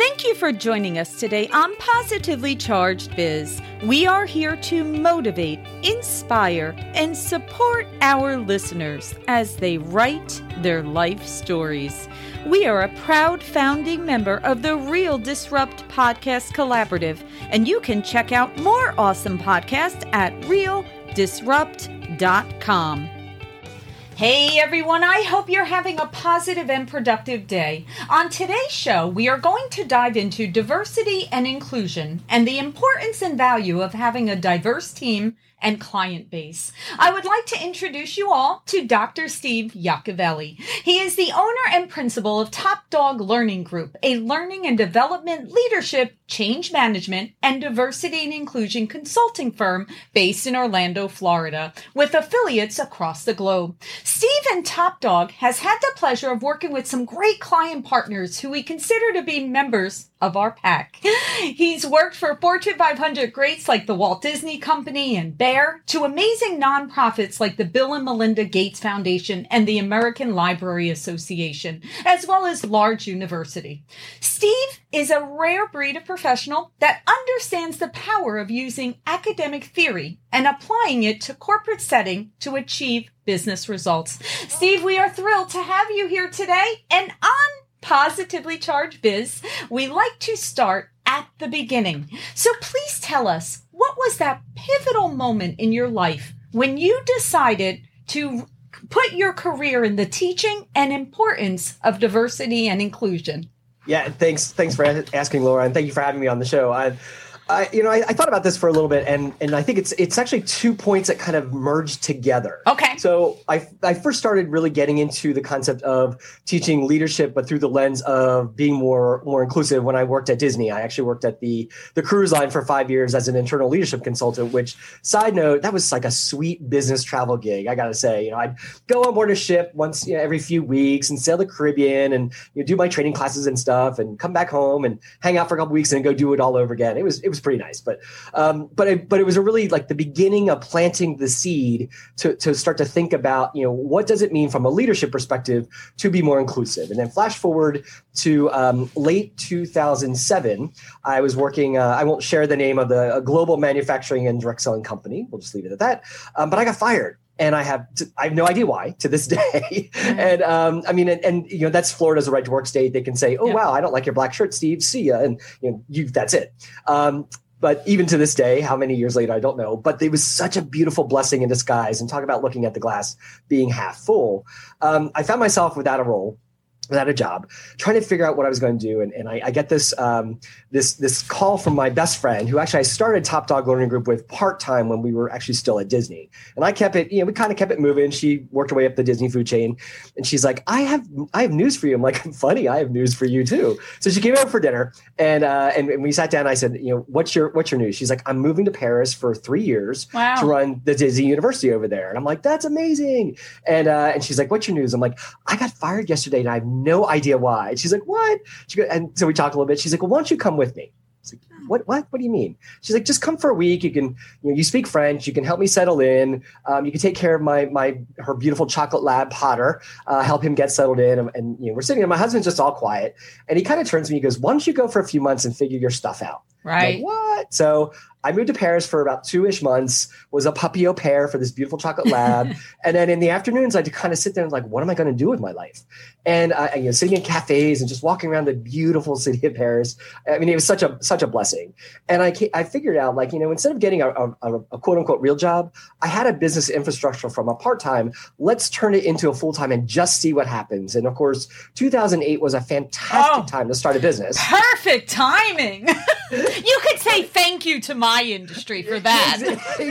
Thank you for joining us today on Positively Charged Biz. We are here to motivate, inspire, and support our listeners as they write their life stories. We are a proud founding member of the Real Disrupt Podcast Collaborative, and you can check out more awesome podcasts at realdisrupt.com. Hey everyone, I hope you're having a positive and productive day. On today's show, we are going to dive into diversity and inclusion and the importance and value of having a diverse team and client base. I would like to introduce you all to Dr. Steve Yacovelli. He is the owner and principal of Top Dog Learning Group, a learning and development leadership, change management, and diversity and inclusion consulting firm based in Orlando, Florida, with affiliates across the globe. Steve and Top Dog has had the pleasure of working with some great client partners who we consider to be members of our pack. He's worked for Fortune 500 greats like the Walt Disney Company and Bayer, to amazing nonprofits like the Bill and Melinda Gates Foundation and the American Library Association, as well as large university. Steve is a rare breed of professional that understands the power of using academic theory and applying it to corporate setting to achieve business results. Steve, we are thrilled to have you here today, and on Positively Charged Biz, we like to start at the beginning. So please tell us, what was that pivotal moment in your life when you decided to put your career in the teaching and importance of diversity and inclusion? Yeah, thanks for asking, Laura, and thank you for having me on the show. I thought about this for a little bit, and I think it's actually 2 points that kind of merged together. Okay. So I first started really getting into the concept of teaching leadership, but through the lens of being more inclusive when I worked at Disney. I actually worked at the cruise line for 5 years as an internal leadership consultant, which, side note, that was like a sweet business travel gig. I got to say, I'd go on board a ship once every few weeks and sail the Caribbean and do my training classes and stuff and come back home and hang out for a couple weeks and go do it all over again. It was pretty nice, but it was a really like the beginning of planting the seed to start to think about, what does it mean from a leadership perspective to be more inclusive? And then flash forward to late 2007, I was working, I won't share the name of a global manufacturing and direct selling company. We'll just leave it at that. But I got fired. And I have no idea why to this day. And that's Florida's a right to work state. They can say, oh, wow, I don't like your black shirt, Steve. See ya. And that's it. But even to this day, how many years later, I don't know. But it was such a beautiful blessing in disguise. And talk about looking at the glass being half full. I found myself without a role, without a job, trying to figure out what I was going to do. And I get this call from my best friend, who actually I started Top Dog Learning Group with part-time when we were actually still at Disney. And I kept it, we kind of kept it moving. She worked her way up the Disney food chain. And she's like, I have news for you. I'm like, funny, I have news for you too. So she came over for dinner and we sat down. I said, what's your news? She's like, I'm moving to Paris for 3 years to run the Disney University over there. And I'm like, that's amazing. And she's like, what's your news? I'm like, I got fired yesterday and I have no idea why. And she's like, what? And so we talked a little bit. She's like, well, why don't you come with me? I was like, what do you mean? She's like, just come for a week. You can, you speak French. You can help me settle in. You can take care of her beautiful chocolate lab Potter, help him get settled in. And we're sitting there. My husband's just all quiet. And he kind of turns to me. He goes, why don't you go for a few months and figure your stuff out? Right. I'm like, what? So I moved to Paris for about 2-ish months, was a puppy au pair for this beautiful chocolate lab. And then in the afternoons, I'd kind of sit there and like, what am I going to do with my life? And sitting in cafes and just walking around the beautiful city of Paris. I mean, it was such a blessing. And I figured out, like, instead of getting a quote unquote real job, I had a business infrastructure from a part-time. Let's turn it into a full-time and just see what happens. And of course, 2008 was a fantastic time to start a business. Perfect timing. You could say thank you to my industry for that.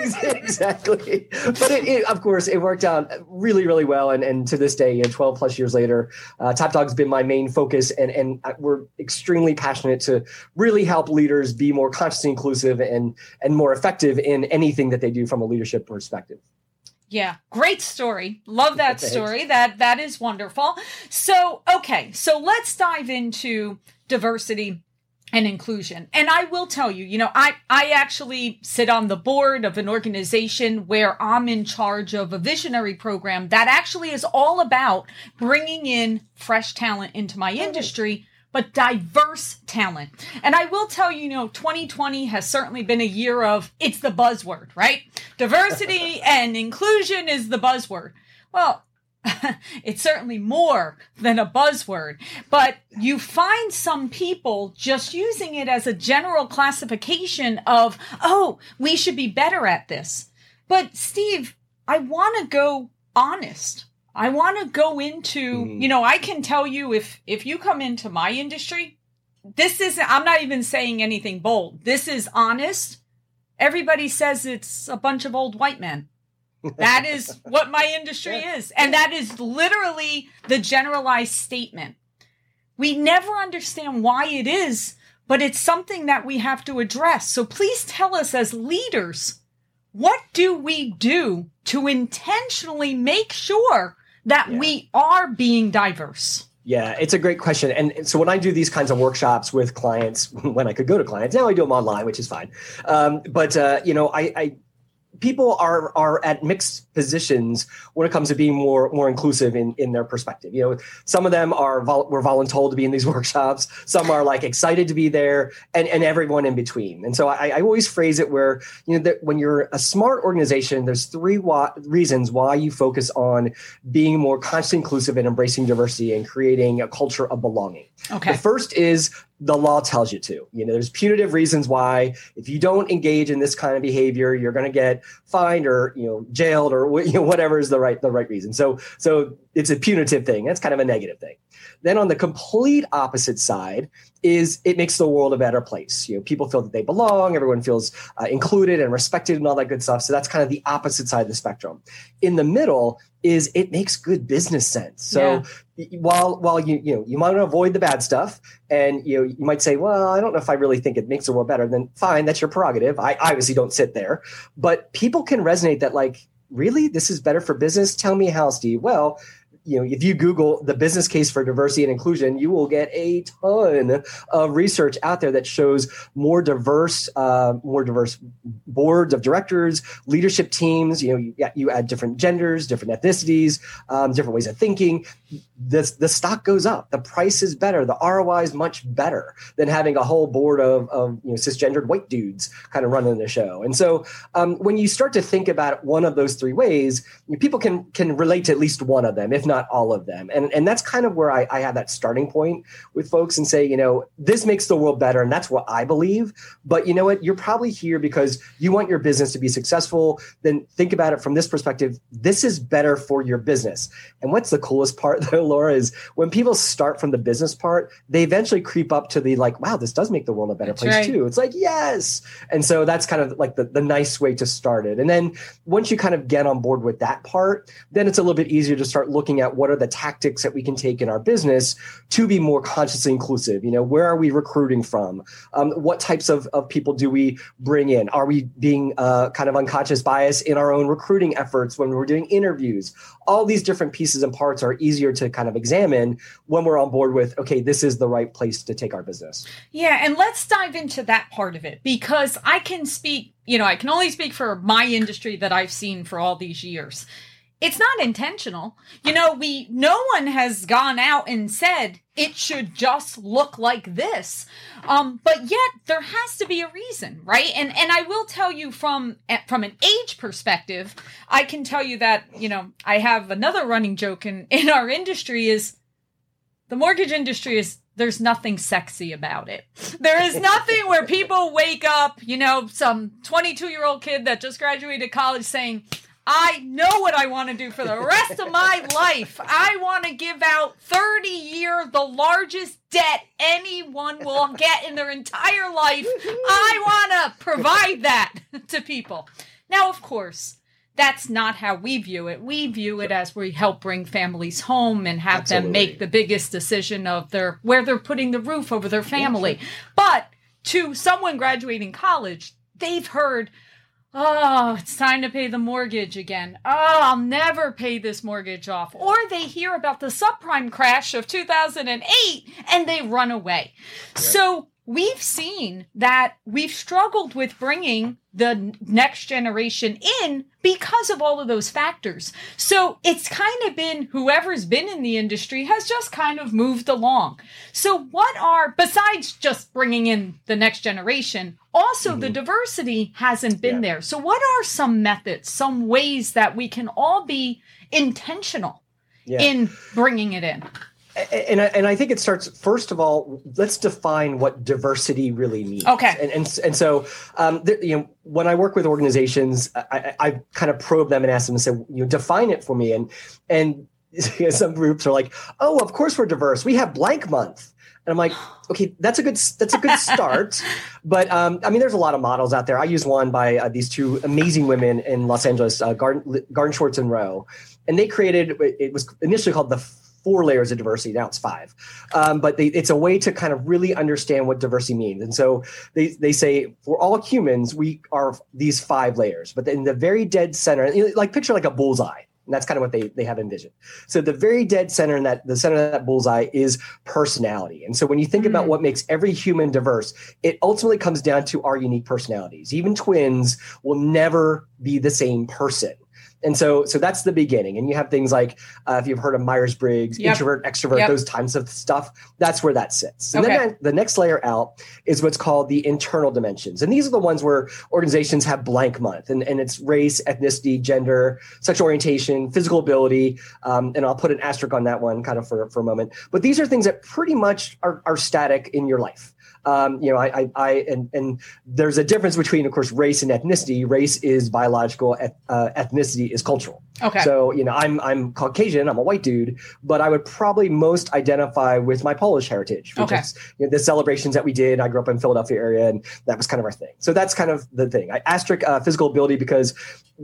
Exactly. But of course, it worked out really, really well. And to this day, 12 plus years later, Top Dog's been my main focus. And we're extremely passionate to really help leaders be more consciously inclusive and more effective in anything that they do from a leadership perspective. Yeah. Great story. Love that story. That is wonderful. So, okay. So let's dive into diversity and inclusion. And I will tell you, I actually sit on the board of an organization where I'm in charge of a visionary program that actually is all about bringing in fresh talent into my industry but diverse talent. And I will tell you, 2020 has certainly been a year of, it's the buzzword, right? Diversity and inclusion is the buzzword. Well, it's certainly more than a buzzword, but you find some people just using it as a general classification of, oh, we should be better at this. But Steve, I want to go honest. I want to go into, I can tell you if you come into my industry, I'm not even saying anything bold. This is honest. Everybody says it's a bunch of old white men. That is what my industry is. And that is literally the generalized statement. We never understand why it is, but it's something that we have to address. So please tell us as leaders, what do we do to intentionally make sure that we are being diverse? Yeah, it's a great question. And so when I do these kinds of workshops with clients, when I could go to clients, now I do them online, which is fine. People are at mixed positions when it comes to being more inclusive in their perspective. Some of them were voluntold to be in these workshops. Some are like excited to be there, and everyone in between. And so I always phrase it where, that when you're a smart organization, there's three reasons why you focus on being more consciously inclusive and embracing diversity and creating a culture of belonging. Okay. The first is the law tells you to. There's punitive reasons why if you don't engage in this kind of behavior, you're going to get fined or jailed or whatever is the right reason. So it's a punitive thing. That's kind of a negative thing. Then on the complete opposite side is it makes the world a better place. People feel that they belong. Everyone feels included and respected and all that good stuff. So that's kind of the opposite side of the spectrum. In the middle is it makes good business sense. So while you might avoid the bad stuff and you might say, well, I don't know if I really think it makes the world better, then fine, that's your prerogative. I obviously don't sit there, but people can resonate that like, really, this is better for business? Tell me how, Steve. Well, if you Google the business case for diversity and inclusion, you will get a ton of research out there that shows more diverse boards of directors, leadership teams. You add different genders, different ethnicities, different ways of thinking. The stock goes up. The price is better. The ROI is much better than having a whole board of cisgendered white dudes kind of running the show. And so when you start to think about one of those three ways, people can relate to at least one of them, if not all of them. And that's kind of where I have that starting point with folks and say, this makes the world better. And that's what I believe. But you know what? You're probably here because you want your business to be successful. Then think about it from this perspective. This is better for your business. And what's the coolest part though, Laura, is when people start from the business part, they eventually creep up to the like, wow, this does make the world a better place too. It's like, yes. And so that's kind of like the nice way to start it. And then once you kind of get on board with that part, then it's a little bit easier to start looking at what are the tactics that we can take in our business to be more consciously inclusive. Where are we recruiting from? What types of people do we bring in? Are we being kind of unconscious bias in our own recruiting efforts when we're doing interviews? All these different pieces and parts are easier to kind of examine when we're on board with, okay, this is the right place to take our business. Yeah. And let's dive into that part of it, because I can speak, I can only speak for my industry that I've seen for all these years. It's not intentional. No one has gone out and said it should just look like this. But yet there has to be a reason, right? And I will tell you from an age perspective, I can tell you that, I have another running joke in our industry is the mortgage industry is, there's nothing sexy about it. There is nothing where people wake up, some 22-year-old kid that just graduated college saying, I know what I want to do for the rest of my life. I want to give out 30-year, the largest debt anyone will get in their entire life. I want to provide that to people. Now, of course, that's not how we view it. We view it as we help bring families home and have them make the biggest decision of where they're putting the roof over their family. Yeah, sure. But to someone graduating college, they've heard, oh, it's time to pay the mortgage again. Oh, I'll never pay this mortgage off. Or they hear about the subprime crash of 2008 and they run away. Yep. So we've seen that we've struggled with bringing the next generation in because of all of those factors. So it's kind of been whoever's been in the industry has just kind of moved along. So what are, besides just bringing in the next generation, also the diversity hasn't been there. So what are some methods, some ways that we can all be intentional in bringing it in? And I think it starts, first of all, let's define what diversity really means. Okay. And so, when I work with organizations, I kind of probe them and ask them and say, define it for me. And some groups are like, oh, of course we're diverse. We have blank month. And I'm like, okay, that's a good start. But there's a lot of models out there. I use one by these two amazing women in Los Angeles, Garden Schwartz and Rowe. And they created, it was initially called the 4 layers of diversity. Now it's 5. But it's a way to kind of really understand what diversity means. And so they say for all humans, we are these 5 layers. But in the very dead center, like picture like a bullseye. And that's kind of what they have envisioned. So the very dead center the center of that bullseye is personality. And so when you think about what makes every human diverse, it ultimately comes down to our unique personalities. Even twins will never be the same person. And so that's the beginning. And you have things like, if you've heard of Myers-Briggs, introvert, extrovert, those kinds of stuff, that's where that sits. And then the next layer out is what's called the internal dimensions. And these are the ones where organizations have blank month. And it's race, ethnicity, gender, sexual orientation, physical ability. And I'll put an asterisk on that one kind of for a moment. But these are things that pretty much are static in your life. And there's a difference between, of course, race and ethnicity. Race is biological, ethnicity is cultural. Okay. So, I'm Caucasian, I'm a white dude, but I would probably most identify with my Polish heritage, which is the celebrations that we did. I grew up in Philadelphia area, and that was kind of our thing. So that's kind of the thing. I asterisk physical ability because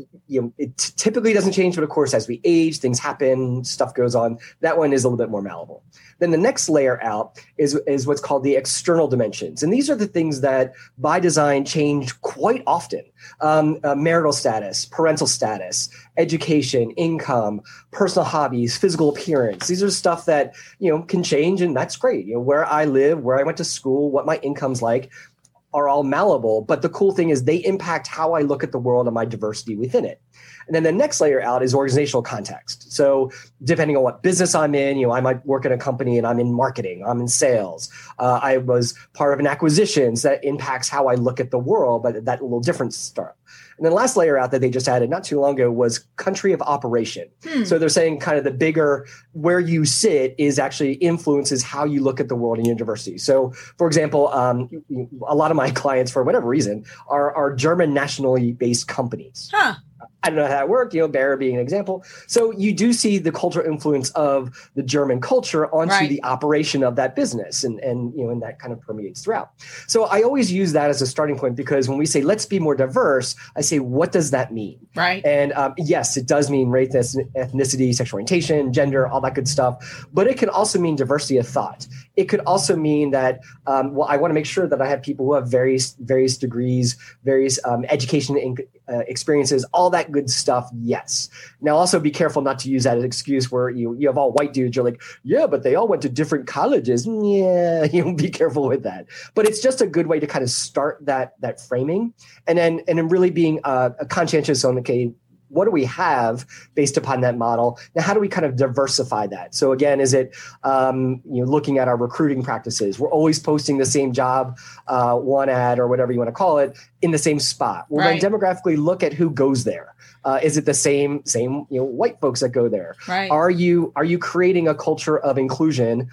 it typically doesn't change, but of course, as we age, things happen, stuff goes on. That one is a little bit more malleable. Then the next layer out is what's called the external dimensions. And these are the things that by design change quite often. Marital status, parental status, education, income, personal hobbies, physical appearance. These are stuff that, can change, and that's great. Where I live, where I went to school, what my income's like are all malleable. But the cool thing is they impact how I look at the world and my diversity within it. And then the next layer out is organizational context. So depending on what business I'm in, I might work in a company and I'm in marketing, I'm in sales. I was part of an acquisition, so that impacts how I look at the world, but that little different start. And then the last layer out that they just added not too long ago was country of operation. So they're saying kind of the bigger where you sit is actually influences how you look at the world and your diversity. So, for example, a lot of my clients, for whatever reason, are German nationally based companies. I don't know how that worked, Bayer being an example. So you do see the cultural influence of the German culture onto the operation of that business. And that kind of permeates throughout. So I always use that as a starting point because when we say, let's be more diverse, I say, what does that mean? Right. And yes, it does mean race, ethnicity, sexual orientation, gender, all that good stuff. But it can also mean diversity of thought. It could also mean that, I want to make sure that I have people who have various degrees, various education experiences, all that good stuff. Yes. Now, also be careful not to use that as an excuse where you have all white dudes. You're like, yeah, but they all went to different colleges. Yeah, be careful with that. But it's just a good way to kind of start that framing, and then really being conscientious on what do we have based upon that model? Now, how do we kind of diversify that? So again, is it looking at our recruiting practices? We're always posting the same job, one ad or whatever you want to call it, in the same spot. Well, then demographically look at who goes there. Is it the same white folks that go there? Right. Are you creating a culture of inclusion?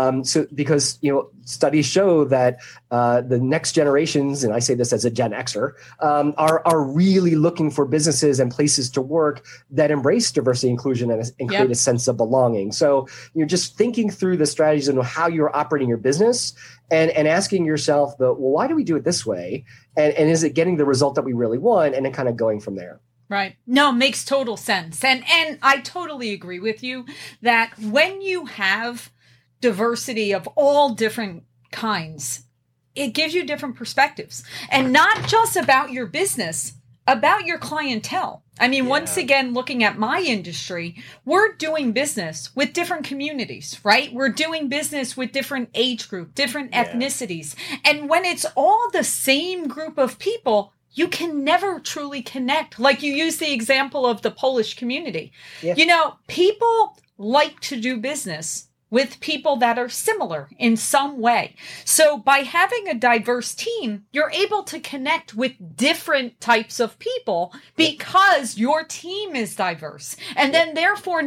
Because studies show that the next generations, and I say this as a Gen Xer, are really looking for businesses and places to work that embrace diversity, inclusion, and create a sense of belonging. So you're just thinking through the strategies and how you're operating your business, and asking yourself, why do we do it this way? And is it getting the result that we really want? And then kind of going from there. Right. No, makes total sense. And I totally agree with you that when you have diversity of all different kinds, it gives you different perspectives, and not just about your business, about your clientele. I mean, once again, looking at my industry, we're doing business with different communities, right? We're doing business with different age group, different ethnicities. And when it's all the same group of people, you can never truly connect. Like you use the example of the Polish community. Yeah. You know, people like to do business with people that are similar in some way. So by having a diverse team, you're able to connect with different types of people because your team is diverse. And then therefore,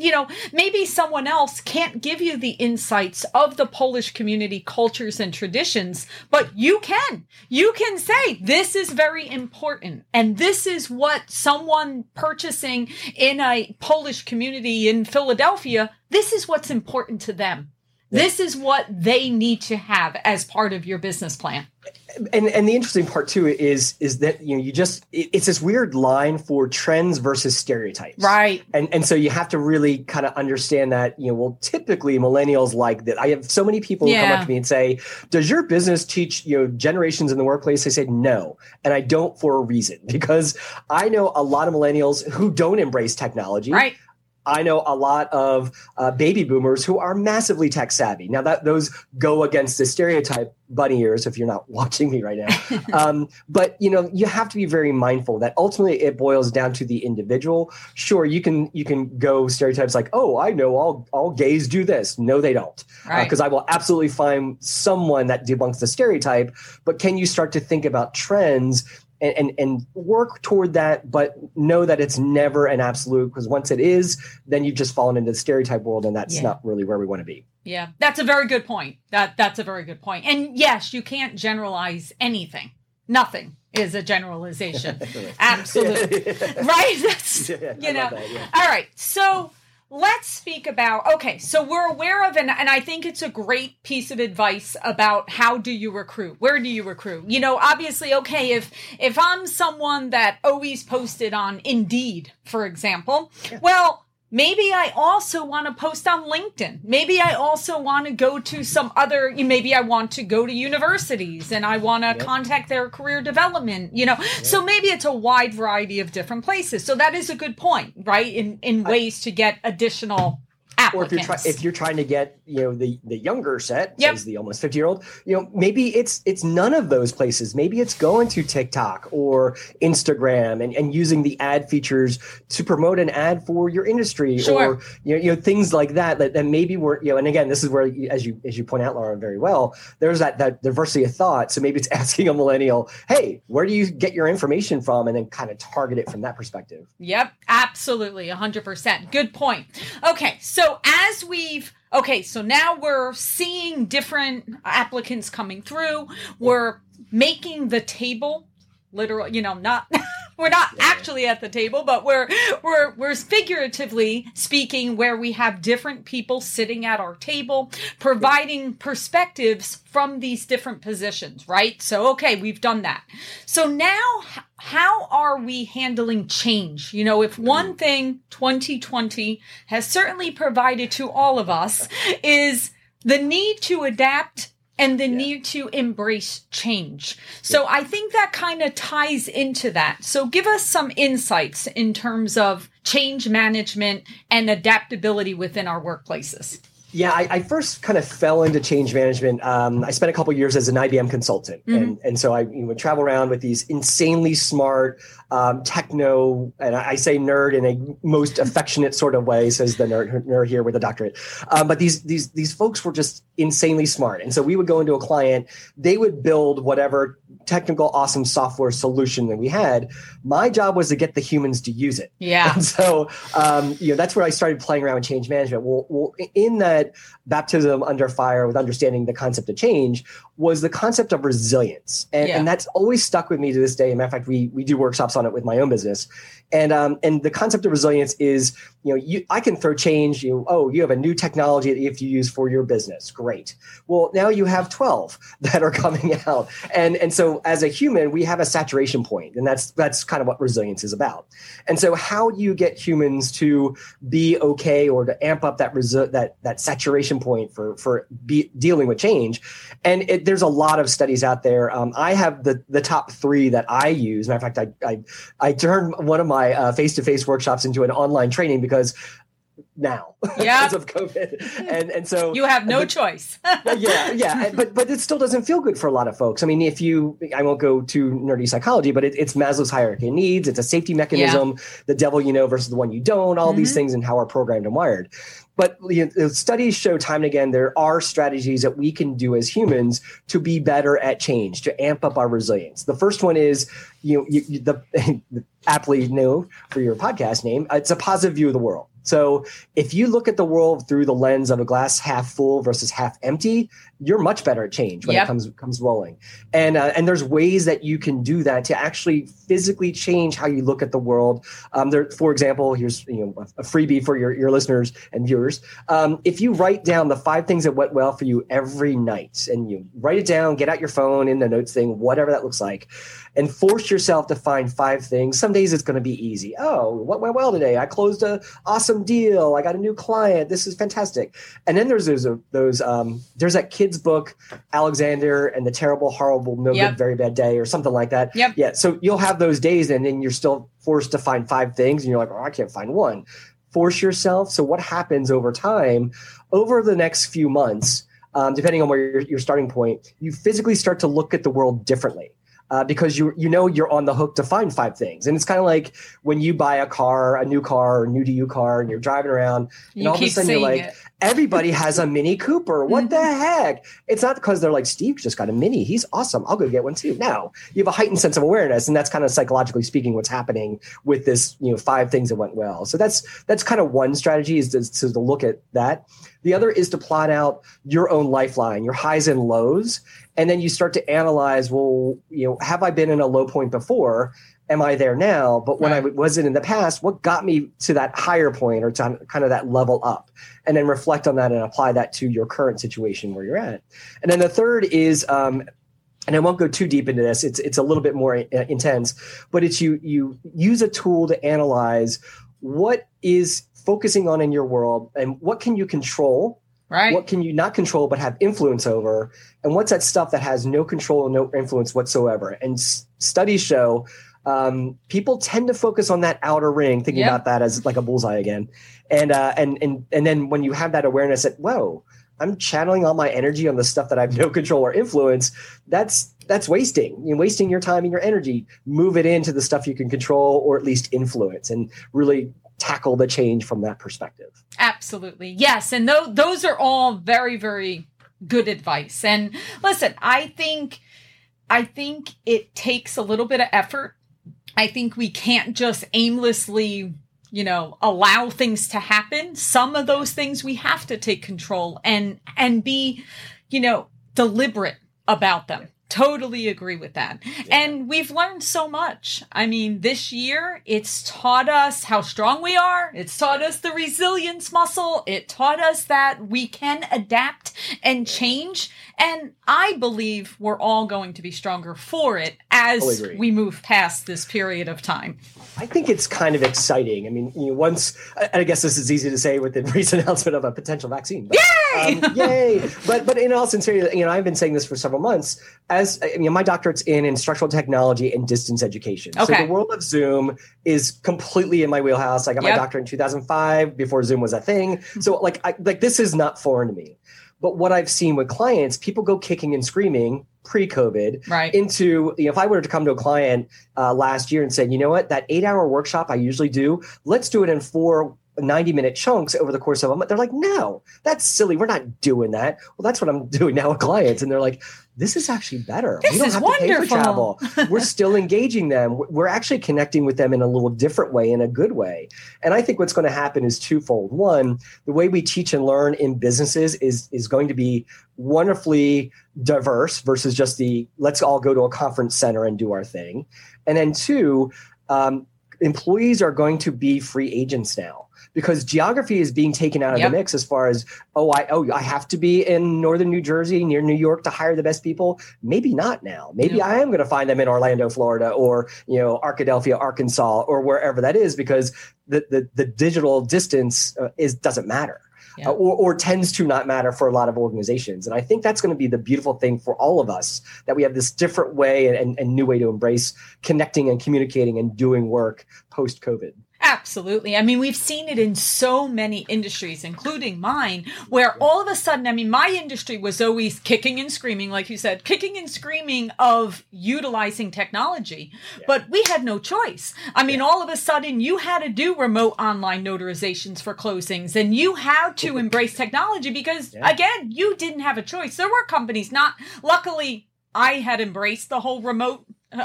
maybe someone else can't give you the insights of the Polish community cultures and traditions, but you can. You can say, this is very important. And this is what someone purchasing in a Polish community in Philadelphia, this is what's important to them. Yeah. This is what they need to have as part of your business plan. And the interesting part too is that it's this weird line for trends versus stereotypes. Right. And so you have to really kind of understand that, typically millennials like that. I have so many people who come up to me and say, does your business teach, generations in the workplace? I say no. And I don't for a reason, because I know a lot of millennials who don't embrace technology. Right. I know a lot of baby boomers who are massively tech savvy. Now those go against the stereotype, bunny ears, if you're not watching me right now. But you have to be very mindful that ultimately it boils down to the individual. Sure, you can go stereotypes like, oh, I know all gays do this. No, they don't. Because I will absolutely find someone that debunks the stereotype. But can you start to think about trends and work toward that, but know that it's never an absolute, because once it is, then you've just fallen into the stereotype world, and that's not really where we want to be. Yeah, that's a very good point. That's a very good point. And yes, you can't generalize anything. Nothing is a generalization. Absolutely. Right? That's, All right. So let's speak about, so we're aware of, and I think it's a great piece of advice about how do you recruit? Where do you recruit? Obviously, if I'm someone that always posted on Indeed, for example, well, maybe I also want to post on LinkedIn. Maybe I also want to go to some other, maybe I want to go to universities and I want to contact their career development, So maybe it's a wide variety of different places. So that is a good point, right? In ways to get additional applicants. Or if you're trying to get, the younger set, says the almost 50-year-old, maybe it's none of those places. Maybe it's going to TikTok or Instagram and using the ad features to promote an ad for your industry, or things like that maybe we're, and again, this is where, as you point out, Laura, very well, there's that diversity of thought. So maybe it's asking a millennial, hey, where do you get your information from? And then kind of target it from that perspective. Yep, absolutely. 100%. Good point. Okay. So so now we're seeing different applicants coming through. We're making the table, literally, not we're not actually at the table, but we're figuratively speaking, where we have different people sitting at our table, providing perspectives from these different positions, right? So, we've done that. So now, how are we handling change? If one thing 2020 has certainly provided to all of us is the need to adapt and the need to embrace change. So I think that kind of ties into that. So give us some insights in terms of change management and adaptability within our workplaces. Yeah, I first kind of fell into change management. I spent a couple of years as an IBM consultant. And so I would travel around with these insanely smart techno, and I say nerd in a most affectionate sort of way, says the nerd here with a doctorate. But these folks were just insanely smart. And so we would go into a client, they would build whatever technical, awesome software solution that we had. My job was to get the humans to use it. Yeah. And so, that's where I started playing around with change management. Well, in that baptism under fire with understanding the concept of change was the concept of resilience. And that's always stuck with me to this day. As a matter of fact, we do workshops on it with my own business. And the concept of resilience is, I can throw change. You have a new technology that you have to use for your business. Great. Well, now you have 12 that are coming out. And so as a human, we have a saturation point, and that's kind of what resilience is about. And so how do you get humans to be okay, or to amp up that saturation point for dealing with change. And there's a lot of studies out there. I have the top 3 that I use. Matter of fact, I turned one of my face-to-face workshops into an online training because now because of COVID. And so you have no choice. But it still doesn't feel good for a lot of folks. I mean, I won't go to nerdy psychology, but it's Maslow's hierarchy of needs. It's a safety mechanism, the devil you know versus the one you don't, all these things and how we're programmed and wired. But studies show time and again, there are strategies that we can do as humans to be better at change, to amp up our resilience. The first one is, aptly known for your podcast name, it's a positive view of the world. So if you look at the world through the lens of a glass half full versus half empty, you're much better at change when it comes rolling. And there's ways that you can do that to actually physically change how you look at the world. For example, here's a freebie for your listeners and viewers. If you write down the 5 things that went well for you every night, and you write it down, get out your phone in the notes thing, whatever that looks like, and force yourself to find 5 things. Some days it's going to be easy. Oh, what went well today? I closed an awesome deal. I got a new client. This is fantastic. And then there's that kid's book, Alexander and the Terrible, Horrible, No Good, Very Bad Day, or something like that. Yeah. So you'll have those days, and then you're still forced to find 5 things, and you're like, oh, I can't find one. Force yourself. So what happens over time, over the next few months, depending on where your starting point, you physically start to look at the world differently. Because you're on the hook to find 5 things. And it's kind of like when you buy a new car, or new to you car, and you're driving around, and all of a sudden you're like, everybody has a Mini Cooper. What the heck? It's not because they're like, Steve just got a Mini. He's awesome. I'll go get one too. No, you have a heightened sense of awareness. And that's kind of psychologically speaking what's happening with this, 5 things that went well. So that's kind of one strategy, is to look at that. The other is to plot out your own lifeline, your highs and lows. And then you start to analyze, well, have I been in a low point before? Am I there now? But when I wasn't in the past, what got me to that higher point, or to kind of that level up? And then reflect on that and apply that to your current situation where you're at. And then the third is, and I won't go too deep into this, it's a little bit more intense, but it's you use a tool to analyze what is focusing on in your world, and what can you control? Right. What can you not control but have influence over? And what's that stuff that has no control and no influence whatsoever? And studies show people tend to focus on that outer ring, thinking about that as like a bullseye again. And then when you have that awareness that, whoa, I'm channeling all my energy on the stuff that I have no control or influence, that's wasting. You're wasting your time and your energy. Move it into the stuff you can control, or at least influence, and really tackle the change from that perspective. Absolutely. Yes. And those are all very, very good advice. And listen, I think it takes a little bit of effort. I think we can't just aimlessly, allow things to happen. Some of those things we have to take control and be, deliberate about them. Totally agree with that. Yeah. And we've learned so much. I mean, this year, it's taught us how strong we are. It's taught us the resilience muscle. It taught us that we can adapt and change. And I believe we're all going to be stronger for it as we move past this period of time. I think it's kind of exciting. I mean, I guess this is easy to say with the recent announcement of a potential vaccine. But, yay! Yay! But in all sincerity, I've been saying this for several months. My doctorate's in instructional technology and distance education. Okay. So the world of Zoom is completely in my wheelhouse. I got my doctorate in 2005 before Zoom was a thing. So this is not foreign to me. But what I've seen with clients, people go kicking and screaming pre-COVID into, if I were to come to a client last year and say, you know what, that 8-hour workshop I usually do, let's do it in 4 90-minute chunks over the course of a month. They're like, no, that's silly. We're not doing that. Well, that's what I'm doing now with clients. And they're like, this is actually better. We don't have to pay for travel. We're still engaging them. We're actually connecting with them in a little different way, in a good way. And I think what's going to happen is twofold. One, the way we teach and learn in businesses is going to be wonderfully diverse versus just let's all go to a conference center and do our thing. And then two, employees are going to be free agents now, because geography is being taken out of the mix as far as, I have to be in northern New Jersey near New York to hire the best people. Maybe not now. Maybe I am going to find them in Orlando, Florida, or Arkadelphia, Arkansas, or wherever that is, because the digital distance doesn't matter. or tends to not matter for a lot of organizations. And I think that's going to be the beautiful thing for all of us, that we have this different way and new way to embrace connecting and communicating and doing work post-COVID. Absolutely. I mean, we've seen it in so many industries, including mine, where all of a sudden, I mean, my industry was always kicking and screaming, like you said, kicking and screaming of utilizing technology, but we had no choice. I mean, all of a sudden you had to do remote online notarizations for closings, and you had to embrace technology because again, you didn't have a choice. There were companies luckily I had embraced the whole remote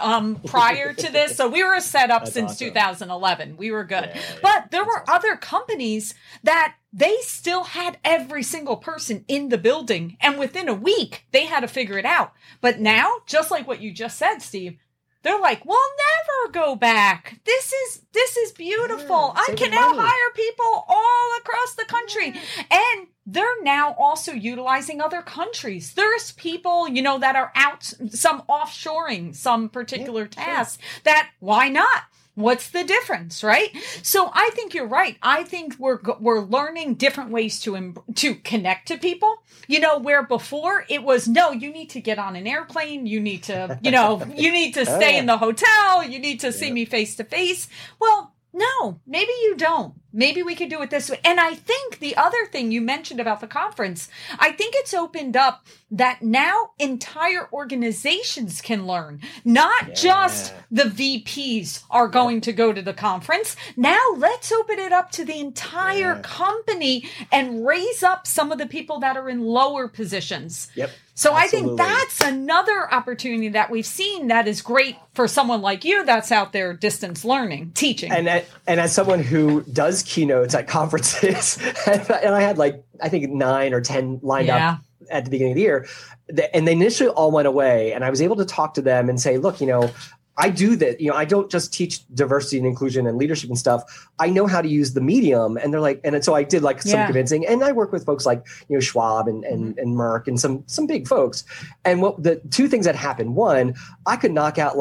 prior to this. So we were set up since awesome. 2011. We were good. But there were awesome. other companies that they still had every single person in the building. And within a week, they had to figure it out. But now, just like what you just said, Steve, they're like, we'll never go back. This is beautiful. I can now hire people all across the country. And they're now also utilizing other countries. There's people, that are out, some offshoring, some particular tasks that, why not? What's the difference, right? So I think you're right. I think we're learning different ways to connect to people. Where before it was, no, you need to get on an airplane. You need to, you need to stay in the hotel. You need to see me face to face. Well, no, maybe you don't. Maybe we could do it this way. And I think the other thing you mentioned about the conference, I think it's opened up that now entire organizations can learn. Not just the VPs are going to go to the conference. Now let's open it up to the entire company and raise up some of the people that are in lower positions. Yep. So absolutely. I think that's another opportunity that we've seen that is great for someone like you that's out there distance learning, teaching. And as someone who does keynotes at conferences, and I had I think 9 or 10 lined up at the beginning of the year, and they initially all went away, and I was able to talk to them and say, look, I do that. I don't just teach diversity and inclusion and leadership and stuff. I know how to use the medium. And they're like, and so I did some convincing, and I work with folks like, Schwab and Merck and some big folks. And what the two things that happened, one, I could knock out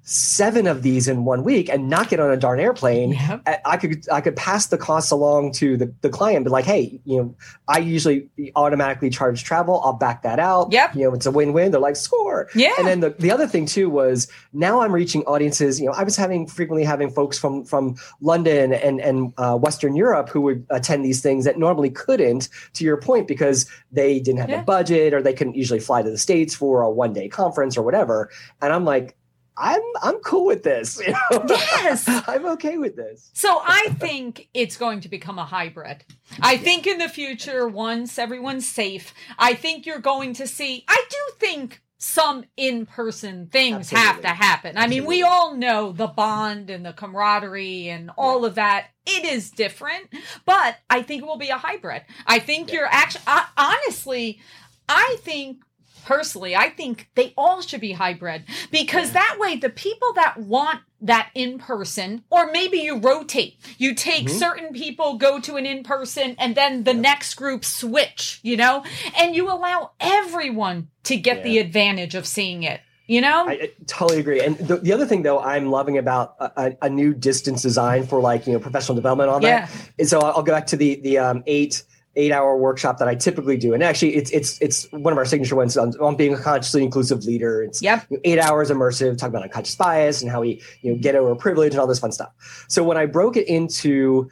7 of these in 1 week and not get on a darn airplane. Yep. I could pass the costs along to the client, but hey, I usually automatically charge travel. I'll back that out. Yep. It's a win-win. They're like, score. Yeah. And then the other thing too was, now I'm reaching audiences. I was frequently having folks from London and Western Europe who would attend these things that normally couldn't, to your point, because they didn't have the budget, or they couldn't usually fly to the States for a one-day conference or whatever. And I'm like, I'm cool with this. Yes. I'm okay with this. So I think it's going to become a hybrid. I think in the future, once everyone's safe, I think you're going to see, I do think some in-person things have to happen. I mean, we all know the bond and the camaraderie and all of that. It is different, but I think it will be a hybrid. I think you're actually, honestly, personally, I think they all should be hybrid, because that way the people that want that in-person, or maybe you rotate, you take certain people, go to an in-person, and then the next group switch, and you allow everyone to get the advantage of seeing it. I totally agree. And the other thing, though, I'm loving about a new distance design for professional development, all that is, so I'll go back to the 8-hour workshop that I typically do. And actually it's one of our signature ones on being a consciously inclusive leader. It's 8 hours immersive, talking about unconscious bias and how we get over privilege and all this fun stuff. So when I broke it into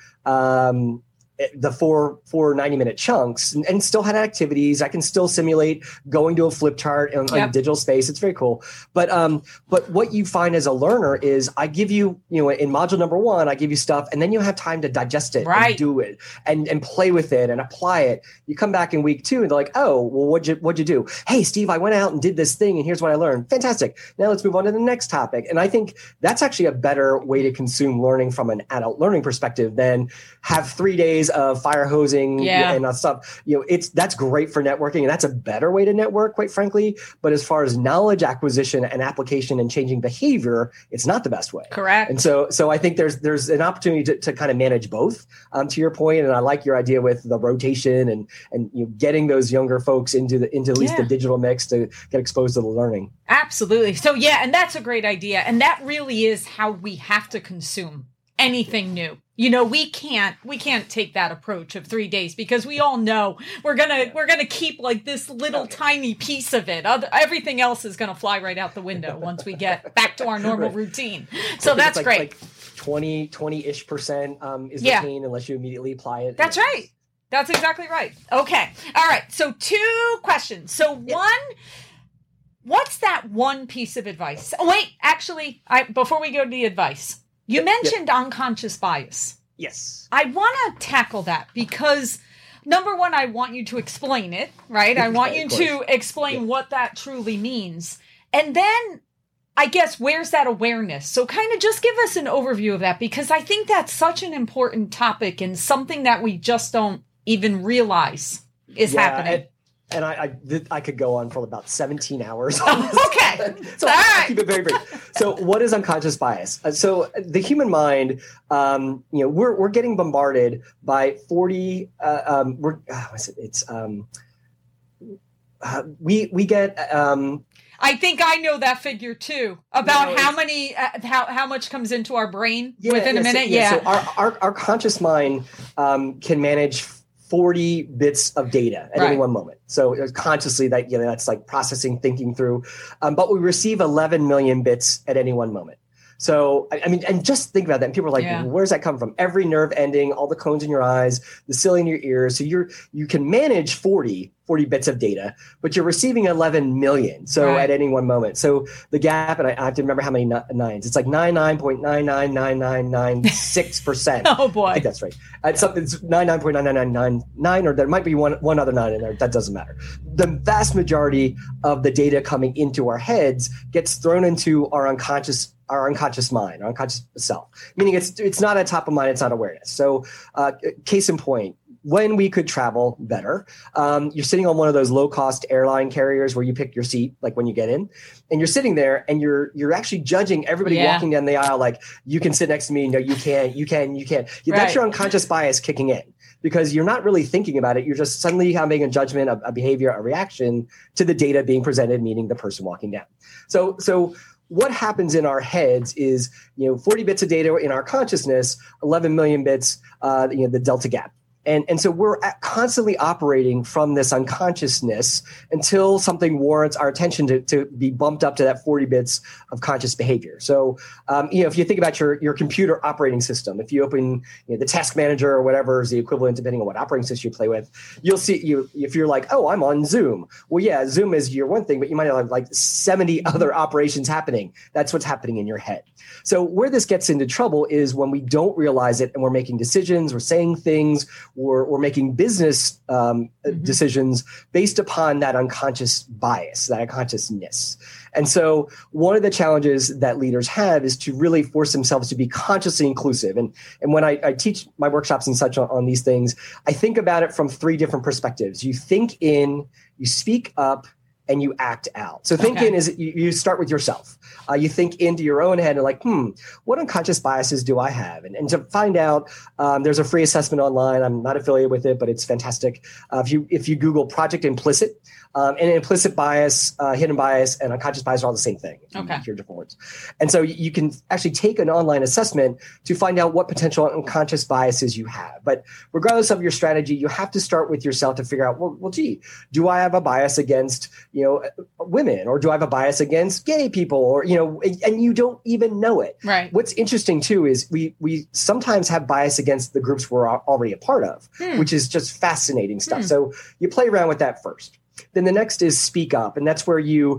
the four 90-minute chunks and still had activities, I can still simulate going to a flip chart on digital space. It's very cool. But what you find as a learner is I give you, in module number 1, I give you stuff, and then you have time to digest it and do it and play with it and apply it. You come back in week 2 and they're like, oh, well, what'd you do? Hey, Steve, I went out and did this thing, and here's what I learned. Fantastic. Now let's move on to the next topic. And I think that's actually a better way to consume learning from an adult learning perspective than have 3 days of fire hosing and stuff. That's great for networking, and that's a better way to network, quite frankly. But as far as knowledge acquisition and application and changing behavior, it's not the best way. Correct. And so I think there's an opportunity to kind of manage both. To your point, and I like your idea with the rotation and getting those younger folks into at least the digital mix to get exposed to the learning. Absolutely. So and that's a great idea, and that really is how we have to consume anything new. We can't take that approach of 3 days because we all know we're gonna keep like this little tiny piece of it. Everything else is gonna fly right out the window once we get back to our normal routine. So that's great. 20-ish% is retained unless you immediately apply it. That's right. That's exactly right. Okay. All right. So 2 questions. So one, what's that one piece of advice? Oh, wait, actually, before we go to the advice, you mentioned unconscious bias. Yes. I want to tackle that because number one, I want you to explain it, right? I want you to explain what that truly means. And then I guess, where's that awareness? So kind of just give us an overview of that, because I think that's such an important topic and something that we just don't even realize is happening. And I could go on for about 17 hours. Okay. So I'll keep it very brief. So what is unconscious bias? So the human mind, we're getting bombarded by 40, we get, I think I know that figure too, about how much comes into our brain within a minute. So our conscious mind can manage 40 bits of data at any one moment. So consciously that's like processing, thinking through, but we receive 11 million bits at any one moment. So, I mean, and just think about that. And people are like, where's that come from? Every nerve ending, all the cones in your eyes, the cilia in your ears. So you can manage 40 bits of data, but you're receiving 11 million. So at any one moment. So the gap, and I have to remember how many nines, it's like 99.999996%. Oh boy. I think that's right. It's 99.99999, or there might be one other 9 in there. That doesn't matter. The vast majority of the data coming into our heads gets thrown into our unconscious mind, our unconscious self, meaning it's not at top of mind, it's not awareness. So case in point, when we could travel better, you're sitting on one of those low-cost airline carriers where you pick your seat, like when you get in, and you're sitting there and you're actually judging everybody walking down the aisle, like, you can sit next to me, no, you can't. That's your unconscious bias kicking in, because you're not really thinking about it. You're just suddenly having a judgment, a behavior, a reaction to the data being presented, meaning the person walking down. So what happens in our heads is, 40 bits of data in our consciousness, 11 million bits, the delta gap. And so we're constantly operating from this unconsciousness until something warrants our attention to be bumped up to that 40 bits of conscious behavior. So, if you think about your computer operating system, if you open the task manager or whatever is the equivalent, depending on what operating system you play with, you'll see if you're like, oh, I'm on Zoom. Well, yeah, Zoom is your one thing, but you might have like 70 other operations happening. That's what's happening in your head. So where this gets into trouble is when we don't realize it and we're making decisions, we're saying things, we're making business decisions based upon that unconscious bias, that unconsciousness. And so one of the challenges that leaders have is to really force themselves to be consciously inclusive. And when I teach my workshops and such on these things, I think about it from 3 different perspectives. You think in, you speak up, and you act out. So think in is you start with yourself. You think into your own head and like, what unconscious biases do I have? And to find out, there's a free assessment online. I'm not affiliated with it, but it's fantastic. If you Google Project Implicit, and implicit bias, hidden bias, and unconscious bias are all the same thing. You hear different words. And so you can actually take an online assessment to find out what potential unconscious biases you have. But regardless of your strategy, you have to start with yourself to figure out, well, gee, do I have a bias against women, or do I have a bias against gay people, or and you don't even know it. Right. What's interesting too is we sometimes have bias against the groups we're already a part of, which is just fascinating stuff. So you play around with that first. Then the next is speak up, and that's where you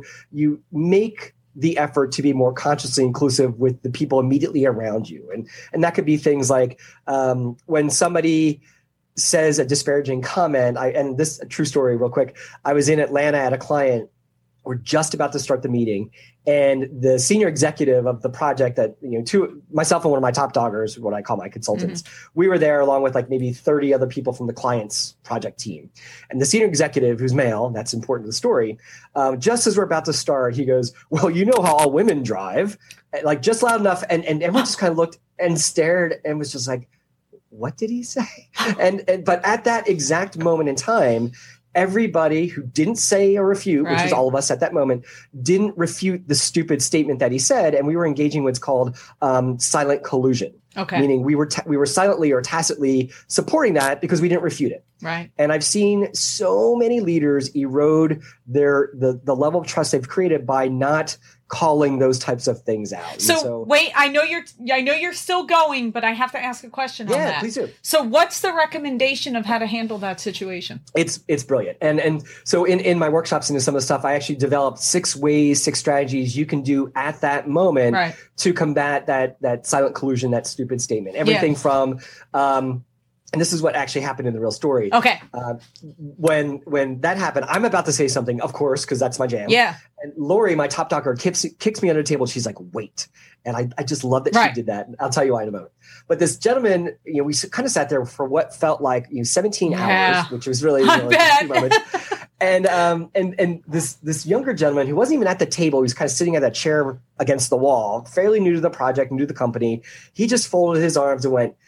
make the effort to be more consciously inclusive with the people immediately around you, and that could be things like when somebody says a disparaging comment. And this, a true story, real quick. I was in Atlanta at a client. We're just about to start the meeting, and the senior executive of the project that, myself and one of my top doggers, what I call my consultants, we were there along with like maybe 30 other people from the client's project team. And the senior executive, who's male, that's important to the story, just as we're about to start, he goes, well, you know how all women drive, like just loud enough. And everyone just kind of looked and stared and was just like, what did he say? But at that exact moment in time, everybody who didn't say or refute, which was all of us at that moment, didn't refute the stupid statement that he said. And we were engaging what's called silent collusion. Okay. Meaning we were silently or tacitly supporting that because we didn't refute it. Right. And I've seen so many leaders erode the level of trust they've created by not calling those types of things out. So wait, I know you're still going, but I have to ask a question on that. Yeah, please do. So what's the recommendation of how to handle that situation? It's brilliant. And so in my workshops and in some of the stuff, I actually developed 6 ways, 6 strategies you can do at that moment to combat that silent collusion, that stupid statement. Everything from and this is what actually happened in the real story. Okay. When that happened, I'm about to say something, of course, because that's my jam. Yeah. And Lori, my top dogger, kicks me under the table. She's like, wait. And I just love that she did that. I'll tell you why in a moment. But this gentleman, we kind of sat there for what felt like 17 hours, which was really like a few moments. And this younger gentleman who wasn't even at the table, he was kind of sitting at that chair against the wall, fairly new to the project, new to the company. He just folded his arms and went,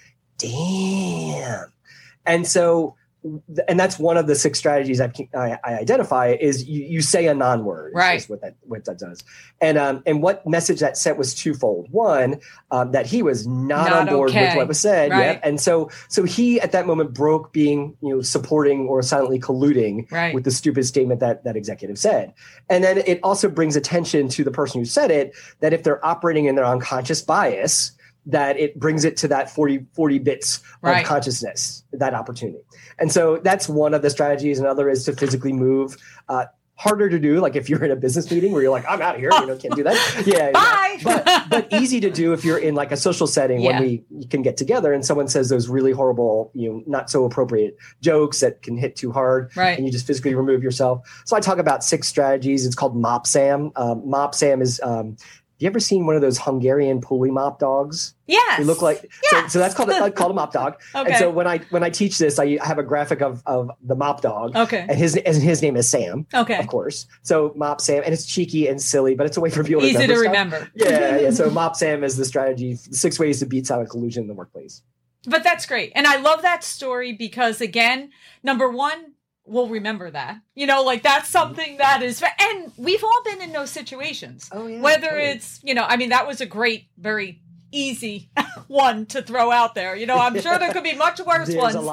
damn. And so, and that's one of the 6 strategies I identify is you say a non-word. Right. What that does. And what message that sent was twofold. One, that he was not on board with what was said. Right. Yeah. And so he at that moment broke being, supporting or silently colluding with the stupid statement that executive said. And then it also brings attention to the person who said it, that if they're operating in their unconscious bias, that it brings it to that 40 bits of consciousness, that opportunity. And so that's one of the strategies. Another is to physically move. Harder to do, like if you're in a business meeting where you're like, I'm out of here, can't do that. Yeah. Bye. But easy to do if you're in like a social setting when we can get together and someone says those really horrible, not so appropriate jokes that can hit too hard. Right. And you just physically remove yourself. So I talk about 6 strategies. It's called Mop Sam. Mop Sam is, you ever seen one of those Hungarian pulley mop dogs? Yes. They look like so that's called a mop dog. Okay. And so when I teach this, I have a graphic of the mop dog. Okay. And his name is Sam. Okay. Of course. So Mop Sam, and it's cheeky and silly, but it's a way for people easy to remember. Yeah. So Mop Sam is the strategy. 6 ways to beat silent collusion in the workplace. But that's great, and I love that story because again, number one, we'll remember that. That's something that is, and we've all been in those situations. Oh, yeah. Whether it's, that was a great, very easy one to throw out there. I'm sure there could be much worse ones. But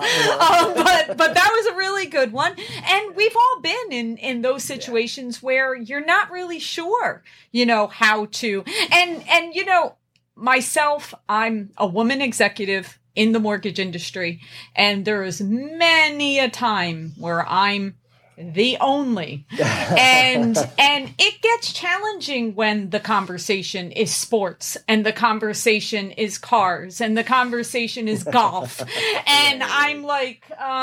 that was a really good one. And we've all been in those situations where you're not really sure, how to, and myself, I'm a woman executive in the mortgage industry. And there is many a time where I'm the only. And it gets challenging when the conversation is sports and the conversation is cars and the conversation is golf. And I'm like,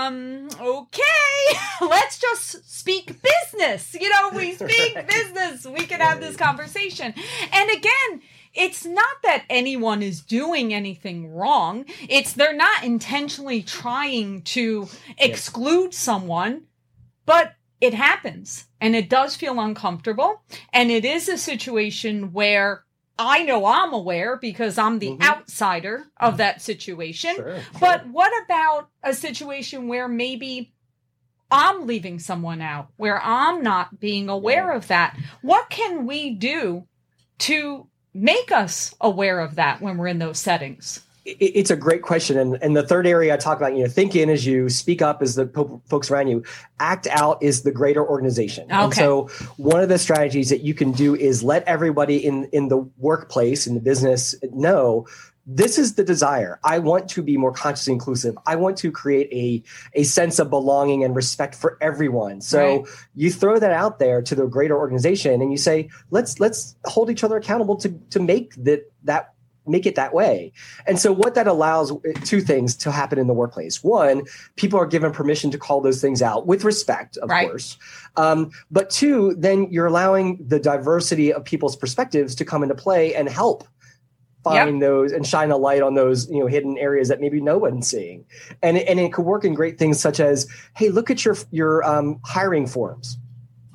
okay, let's just speak business. We speak business. We can have this conversation. And again, it's not that anyone is doing anything wrong. It's they're not intentionally trying to exclude someone, but it happens and it does feel uncomfortable. And it is a situation where I know I'm aware because I'm the outsider of that situation. Sure. But what about a situation where maybe I'm leaving someone out, where I'm not being aware of that? What can we do to make us aware of that when we're in those settings? It's a great question. And the third area I talk about, think in as you, speak up as the folks around you, act out is the greater organization. Okay. And so one of the strategies that you can do is let everybody in the workplace, in the business know this is the desire. I want to be more consciously inclusive. I want to create a sense of belonging and respect for everyone. So you throw that out there to the greater organization and you say, let's hold each other accountable to make make it that way. And so what that allows 2 things to happen in the workplace. One, people are given permission to call those things out with respect, of course. But 2, then you're allowing the diversity of people's perspectives to come into play and help find those and shine a light on those, hidden areas that maybe no one's seeing. And it could work in great things such as, hey, look at your hiring forms.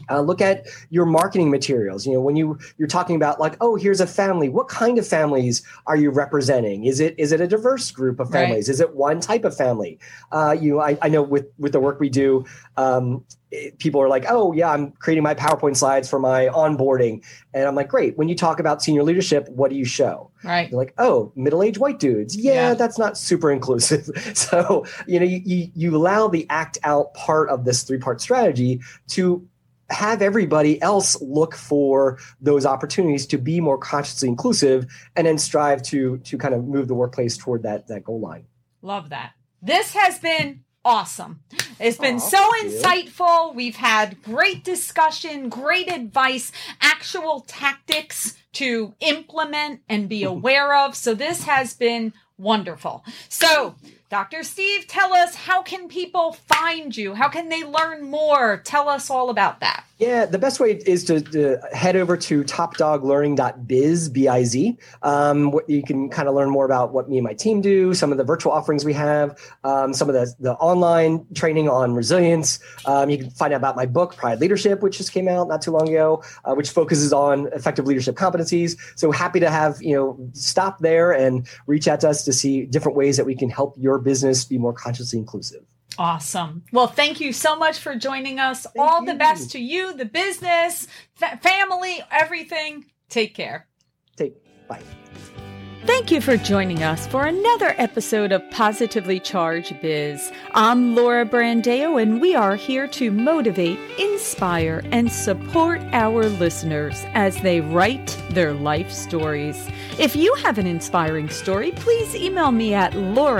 Look at your marketing materials. When you're talking about like, oh, here's a family. What kind of families are you representing? Is it a diverse group of families? Right. Is it one type of family? I know with the work we do, people are like, oh yeah, I'm creating my PowerPoint slides for my onboarding, and I'm like, great. When you talk about senior leadership, what do you show? Right. They're like, oh, middle-aged white dudes. Yeah, that's not super inclusive. So you allow the act out part of this 3-part strategy to have everybody else look for those opportunities to be more consciously inclusive, and then strive to kind of move the workplace toward that goal line. Love that. This has been awesome. It's been so insightful. We've had great discussion, great advice, actual tactics to implement and be aware of. So this has been wonderful. So, Dr. Steve, tell us, how can people find you? How can they learn more? Tell us all about that. Yeah, the best way is to head over to topdoglearning.biz, B-I-Z. You can kind of learn more about what me and my team do, some of the virtual offerings we have, some of the online training on resilience. You can find out about my book, Pride Leadership, which just came out not too long ago, which focuses on effective leadership competencies. So happy to have, stop there and reach out to us to see different ways that we can help your business be more consciously inclusive. Awesome. Well, thank you so much for joining us. All the best to you, the business, family, everything. Take care. Bye. Thank you for joining us for another episode of Positively Charged Biz. I'm Laura Brandeo, and we are here to motivate, inspire, and support our listeners as they write their life stories. If you have an inspiring story, please email me at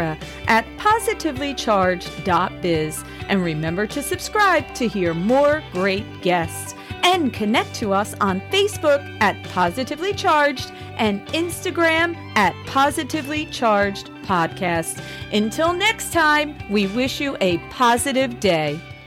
laura@positivelycharged.biz. And remember to subscribe to hear more great guests. And connect to us on Facebook at Positively Charged and Instagram at Positively Charged Podcast. Until next time, we wish you a positive day.